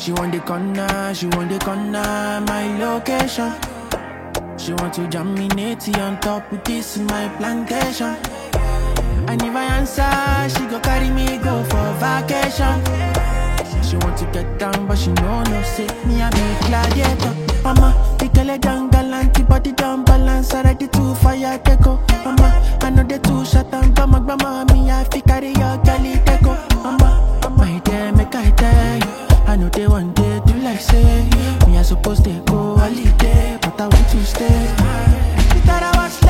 She want the corner, my location. She want to jam me natty on top with this in my plantation. And if I answer, she go carry me go for vacation. She want to get down, but she know no say me I be gladiator. Mama, the girl down galant, body down balance, already too fire take go. Mama, I know they too shut down, mama, me I fi carry your girl take go. Mama, my dear, make I tell you, I know they want day do like say me I supposed to go holiday, but I want to stay. You thought I was